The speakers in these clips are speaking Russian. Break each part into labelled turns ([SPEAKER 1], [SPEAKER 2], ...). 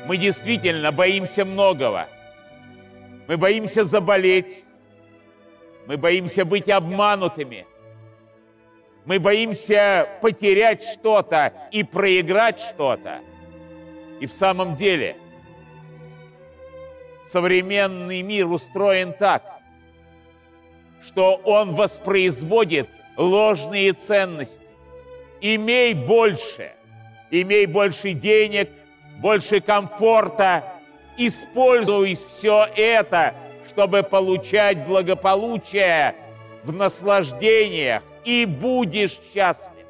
[SPEAKER 1] Мы действительно боимся многого. Мы боимся заболеть. Мы боимся быть обманутыми. Мы боимся потерять что-то и проиграть что-то. И в самом деле современный мир устроен так, что он воспроизводит ложные ценности. Имей больше денег, больше комфорта, используй все это, чтобы получать благополучие в наслаждениях, и будешь счастлив.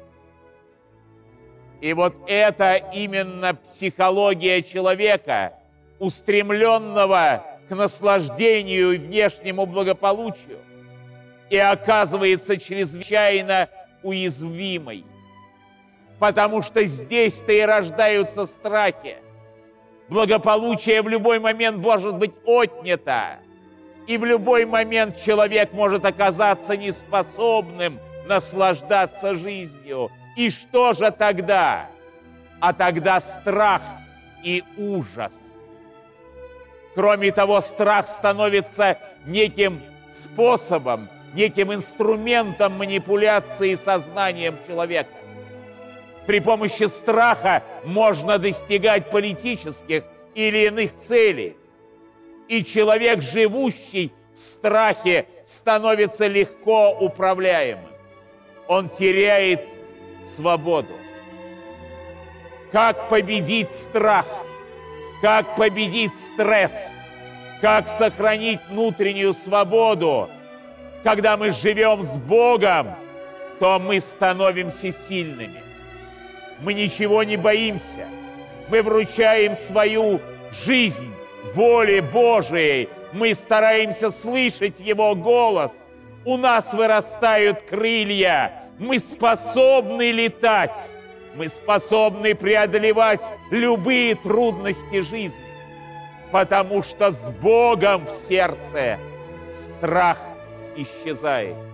[SPEAKER 1] И вот это именно психология человека, устремленного к наслаждению и внешнему благополучию, и оказывается чрезвычайно уязвимой. Потому что здесь-то и рождаются страхи. Благополучие в любой момент может быть отнято. И в любой момент человек может оказаться неспособным наслаждаться жизнью. И что же тогда? А тогда страх и ужас. Кроме того, страх становится неким способом, неким инструментом манипуляции сознанием человека. При помощи страха можно достигать политических или иных целей. И человек, живущий в страхе, становится легко управляемым. Он теряет свободу. Как победить страх? Как победить стресс? Как сохранить внутреннюю свободу? Когда мы живем с Богом, то мы становимся сильными. Мы ничего не боимся. Мы вручаем свою жизнь воле Божией. Мы стараемся слышать Его голос. У нас вырастают крылья. Мы способны летать. Мы способны преодолевать любые трудности жизни. Потому что с Богом в сердце страх исчезает.